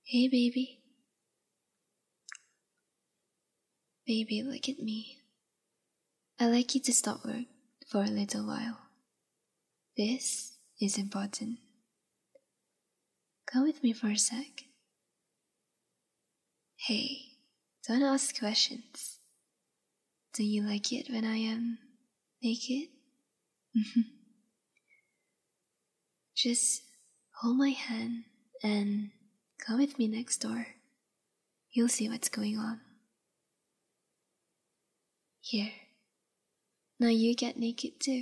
Hey, baby. Baby, look at me. I'd like you to stop work for a little while. This is important. Come with me for a sec. Hey, don't ask questions. Do you like it when I am naked? Just hold my hand and come with me next door. You'll see what's going on. Here. Now you get naked too.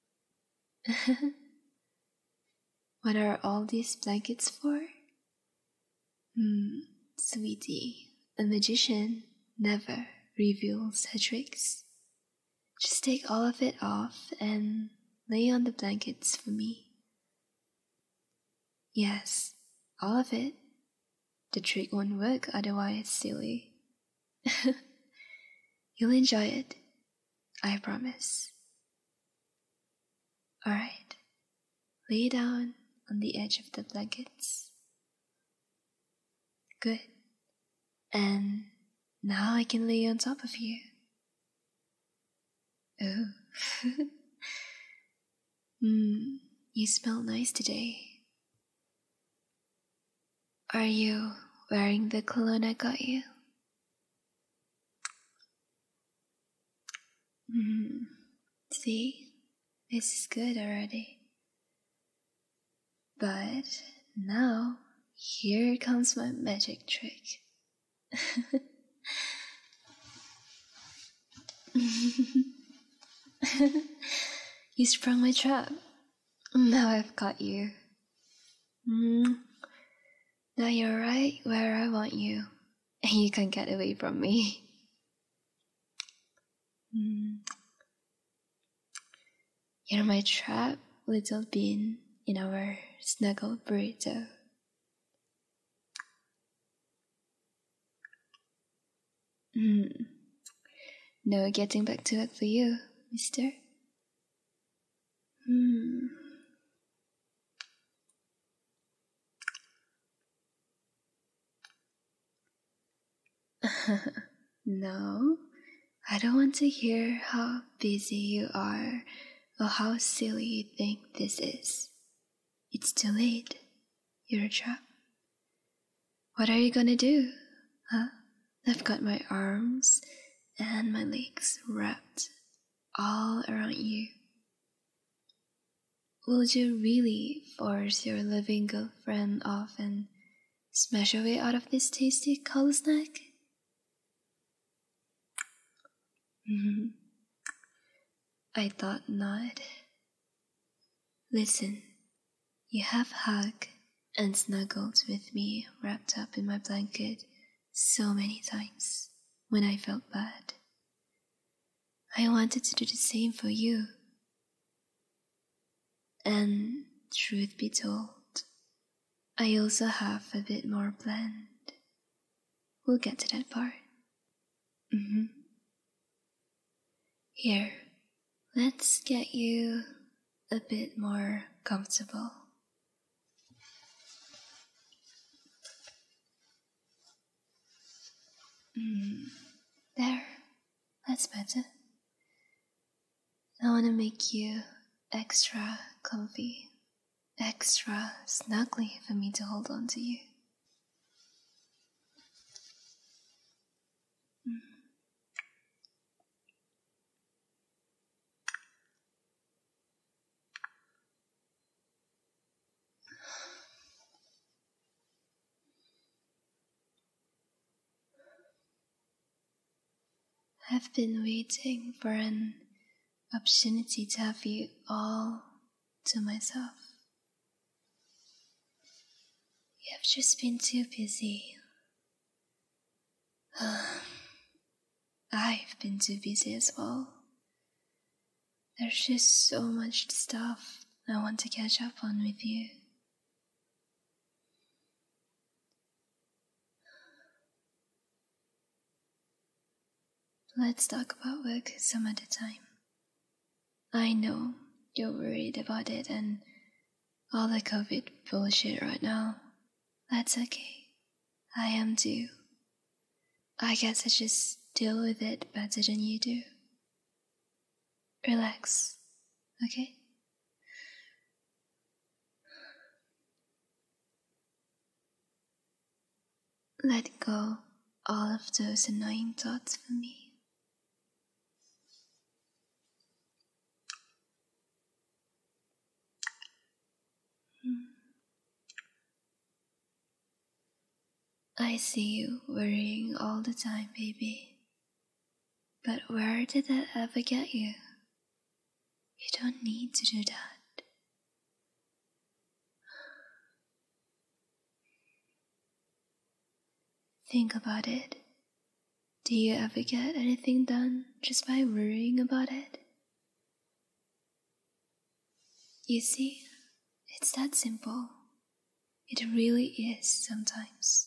What are all these blankets for? Sweetie, a magician never reveals her tricks. Just take all of it off and lay on the blankets for me. Yes, all of it. The trick won't work otherwise, silly. You'll enjoy it, I promise. Alright, lay down on the edge of the blankets. Good. And now I can lay on top of you. Oh. You smell nice today. Are you wearing the cologne I got you? See, this is good already. But now, here comes my magic trick. You sprung my trap. Now I've got you. Now you're right where I want you, and you can't get away from me. You're my trap, little bean in our snuggle burrito. No getting back to it for you, mister. No, I don't want to hear how busy you are or how silly you think this is. It's too late. You're a trap. What are you gonna do? Huh? I've got my arms and my legs wrapped all around you. Would you really force your living girlfriend off and smash her way out of this tasty color snack? I thought not. Listen, you have hugged and snuggled with me wrapped up in my blanket so many times when I felt bad. I wanted to do the same for you. And truth be told, I also have a bit more planned. We'll get to that part. Here, let's get you a bit more comfortable. There, that's better. I want to make you extra comfy, extra snuggly for me to hold on to you. I've been waiting for an opportunity to have you all to myself. You've just been too busy. I've been too busy as well. There's just so much stuff I want to catch up on with you. Let's talk about work some other time. I know you're worried about it and all the COVID bullshit right now. That's okay. I am too. I guess I just deal with it better than you do. Relax, okay? Let go all of those annoying thoughts for me. I see you worrying all the time, baby. But where did that ever get you? You don't need to do that. Think about it. Do you ever get anything done just by worrying about it? You see, it's that simple. It really is sometimes.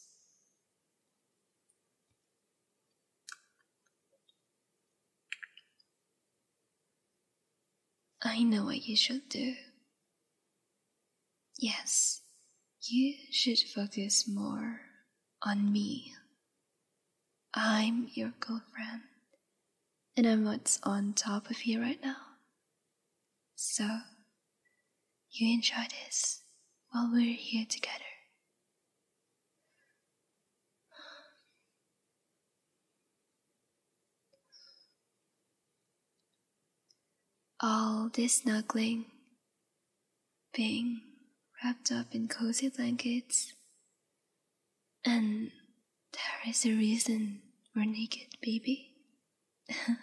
I know what you should do. Yes, you should focus more on me. I'm your girlfriend, and I'm what's on top of you right now. So, you enjoy this while we're here together. All this snuggling, being wrapped up in cozy blankets, and there is a reason we're naked, baby. I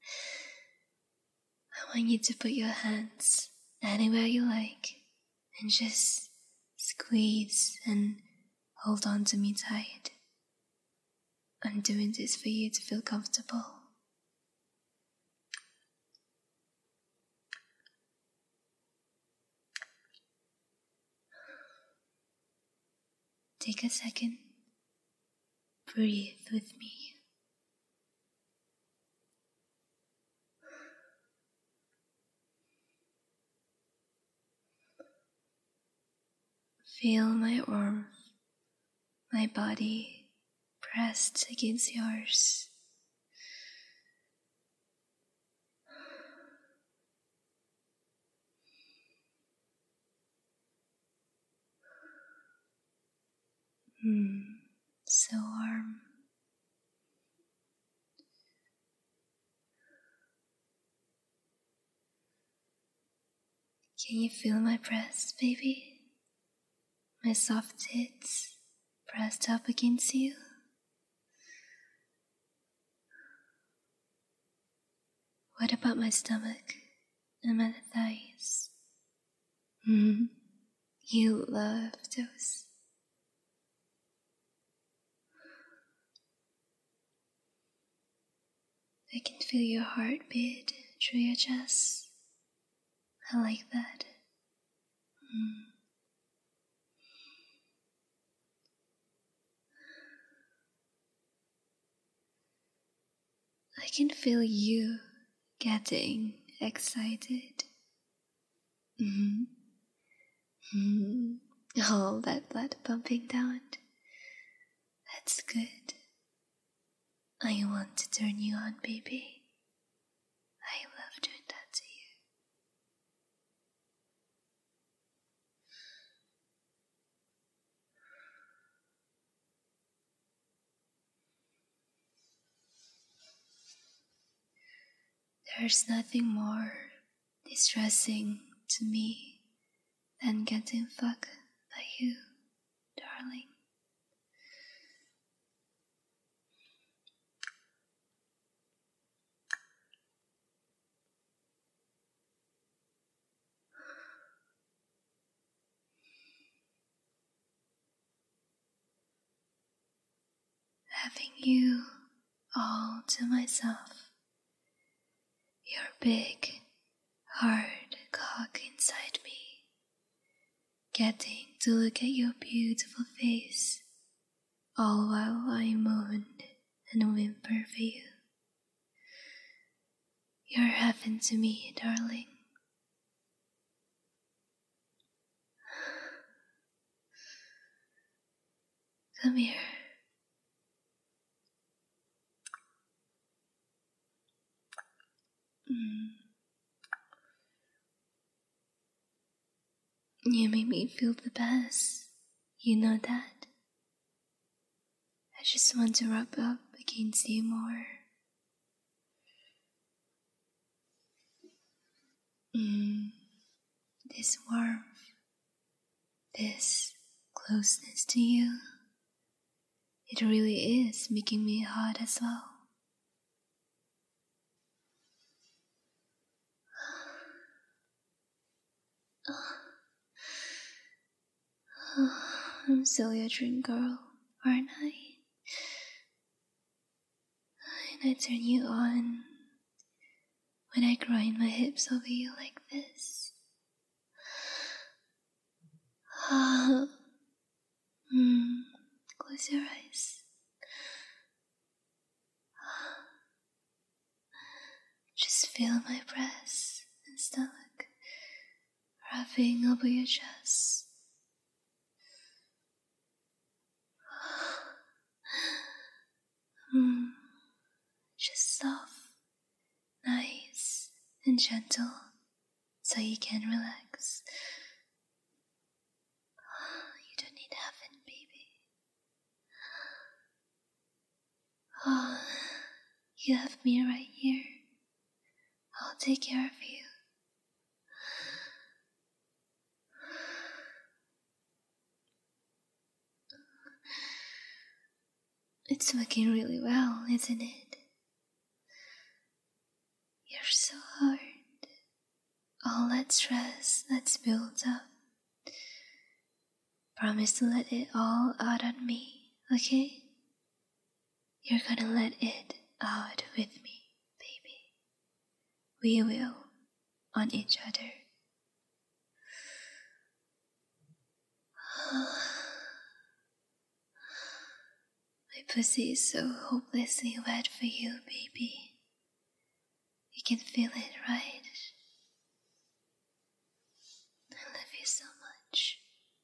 want you to put your hands anywhere you like and just squeeze and hold on to me tight. I'm doing this for you to feel comfortable. Take a second. Breathe with me. Feel my warmth, my body pressed against yours. So warm. Can you feel my breast, baby? My soft tits pressed up against you? What about my stomach and my thighs? You love those. I can feel your heartbeat through your chest. I like that. I can feel you getting excited. All that blood pumping down. That's good. I want to turn you on, baby. I love doing that to you. There's nothing more distressing to me than getting fucked by you, darling. Having you all to myself, your big, hard cock inside me, getting to look at your beautiful face, all while I moan and whimper for you. You're heaven to me, darling. Come here, You make me feel the best. You know that? I just want to rub up against you more. This warmth, this closeness to you, it really is making me hot as well. I'm still your dream girl, aren't I? And I turn you on when I grind my hips over you like this. Close your eyes. Just feel my breast and stomach rubbing over your chest. Just soft, nice, and gentle so you can relax. You don't need heaven, baby. You have me right here. I'll take care of you. It's working really well, isn't it? You're so hard. All that stress that's built up. Promise to let it all out on me, okay? You're gonna let it out with me, baby. We will, on each other. My pussy is so hopelessly wet for you, baby. You can feel it, right? I love you so much.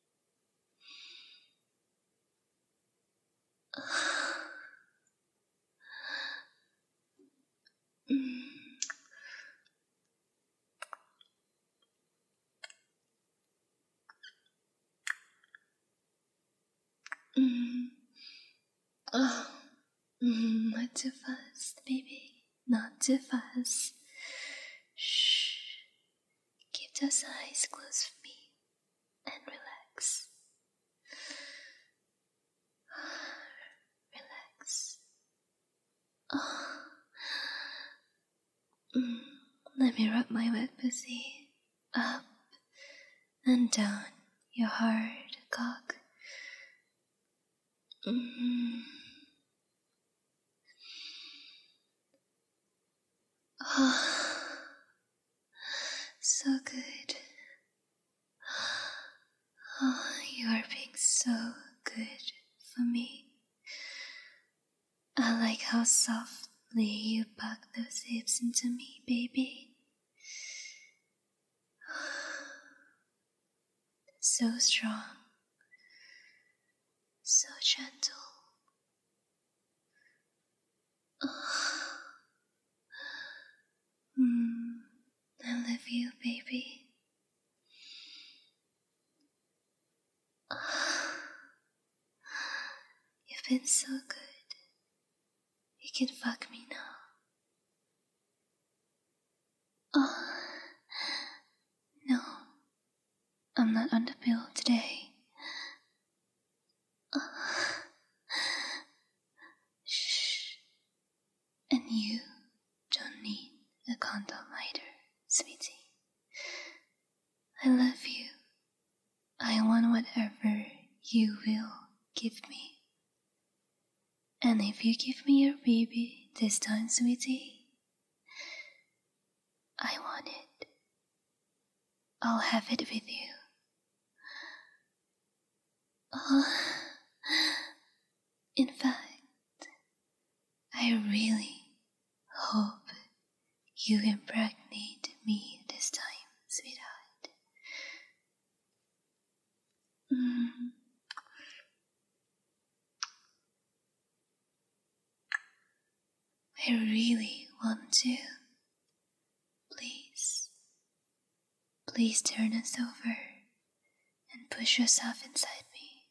Not too fast, baby. Not too fast. Shh. Keep those eyes closed for me and relax. Relax. Let me rub my wet pussy up and down your hard cock. So good. You are being so good for me. I like how softly you pack those hips into me, baby. So strong, so gentle. I love you, baby. You've been so good. You can fuck me now. No, I'm not on the pill today. Shh. And you don't need a condom either, sweetie. I love you. I want whatever you will give me. And if you give me your baby this time, sweetie, I want it. I'll have it with you. In fact, I really hope you impregnate me this time, sweetheart. I really want to. please turn us over and push yourself inside me.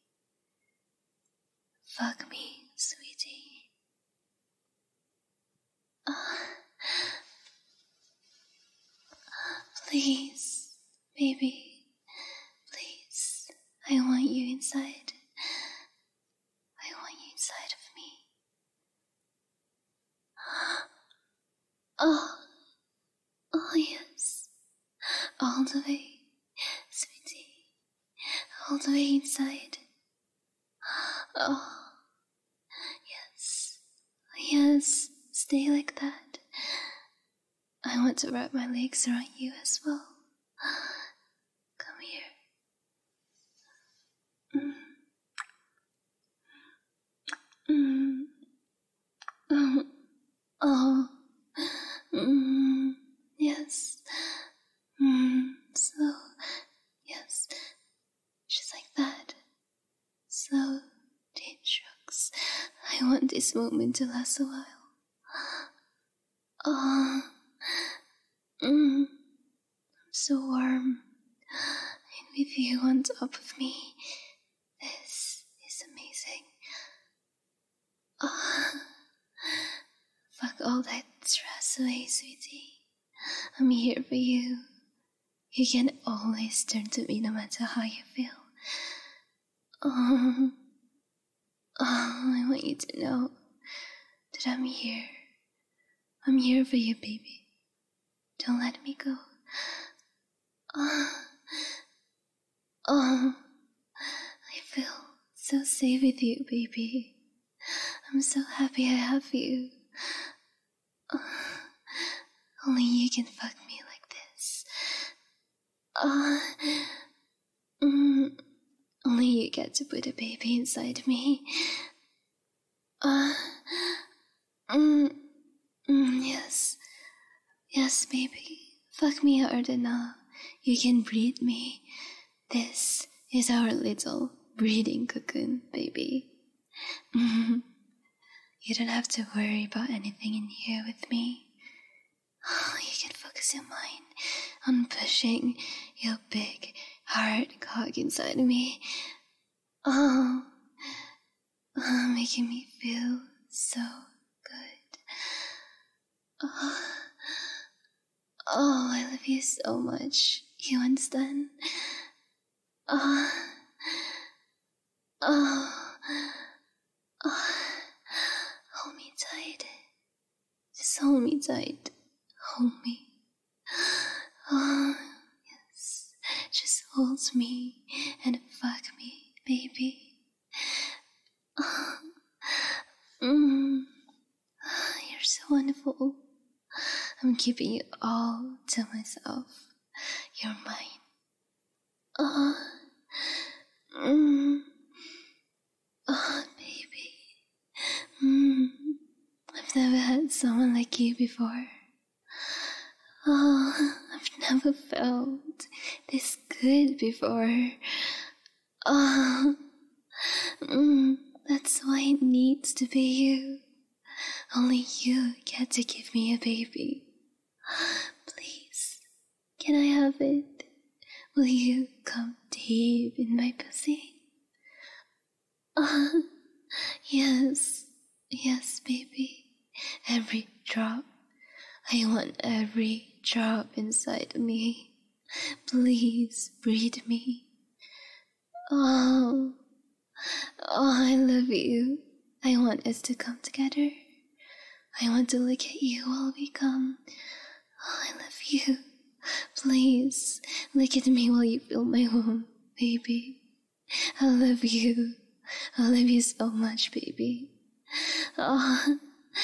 Fuck me, sweetie. Please, baby, please. I want you inside. I want you inside of me. Oh yes. All the way, sweetie. All the way inside. Oh, yes, stay like that. I want to wrap my legs around you as well. Come here. Yes. Slow. Yes. Just like that. Slow, deep strokes. I want this moment to last a while. I'm so warm. And with you on top of me, this is amazing. Fuck all that stress away, sweetie. I'm here for you. You can always turn to me no matter how you feel. I want you to know that I'm here. I'm here for you, baby. Don't let me go. I feel so safe with you, baby. I'm so happy I have you. Only you can fuck me like this. Only you get to put a baby inside me. Yes, baby. Fuck me harder now. You can breathe me. This is our little breathing cocoon, baby. You don't have to worry about anything in here with me. You can focus your mind on pushing your big, hard cock inside me. Making me feel so good. I love you so much. You understand? Hold me tight. Just hold me tight. Hold me. Yes. Just hold me and fuck me, baby. You're so wonderful. I'm keeping you all to myself. You're mine. Baby. I've never had someone like you before. I've never felt this good before. That's why it needs to be you. Only you get to give me a baby. Please, can I have it? Will you come deep in my pussy? Yes, baby. Every drop. I want every drop inside me. Please breathe me. Oh, I love you. I want us to come together. I want to look at you while we come. I love you. Please, look at me while you feel my womb, baby. I love you. I love you so much, baby. I'm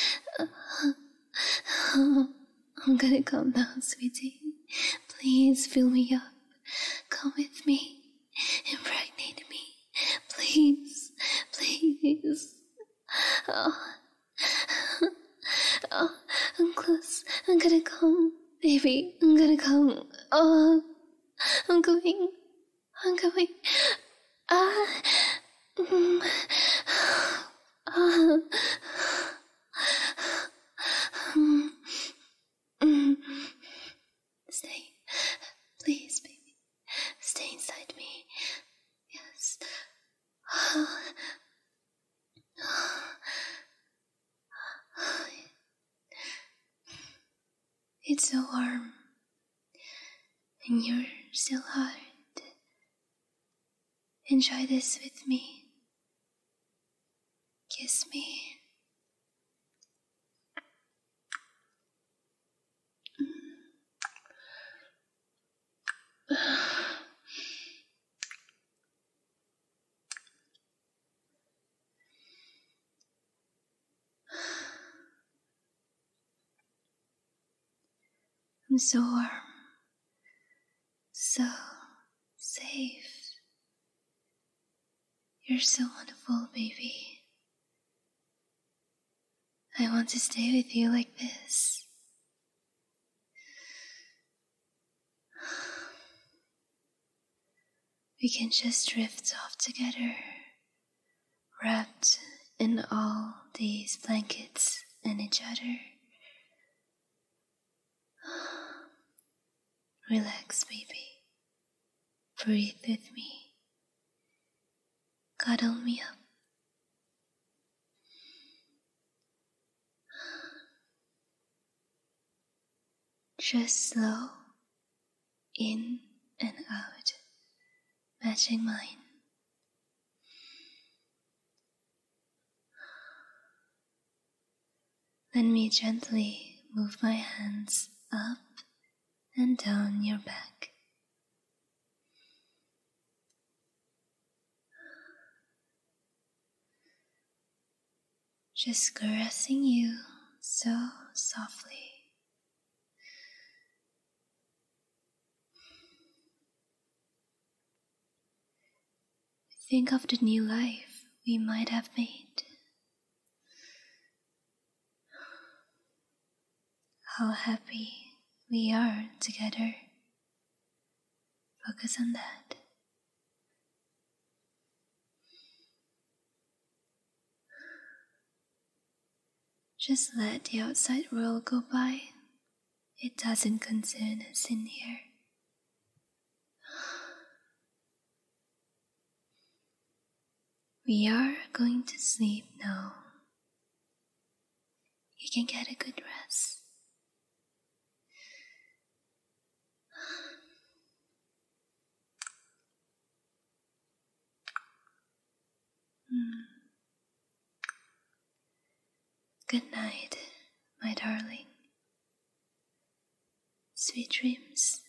gonna come now, sweetie. Please fill me up. Come with me. Impregnate me. Please. I'm close. I'm gonna come, baby. I'm gonna come. I'm going. Stay, please, baby. It's so warm, and you're still hot. Enjoy this with me. Kiss me. I'm so warm, so safe. You're so wonderful, baby. I want to stay with you like this. We can just drift off together, wrapped in all these blankets and each other. Relax, baby. Breathe with me. Cuddle me up. Just slow, in and out, matching mine. Let me gently move my hands up and down your back. Just caressing you so softly. Think of the new life we might have made. How happy we are together. Focus on that. Just let the outside world go by. It doesn't concern us in here. We are going to sleep now. You can get a good rest. Good night, my darling. Sweet dreams.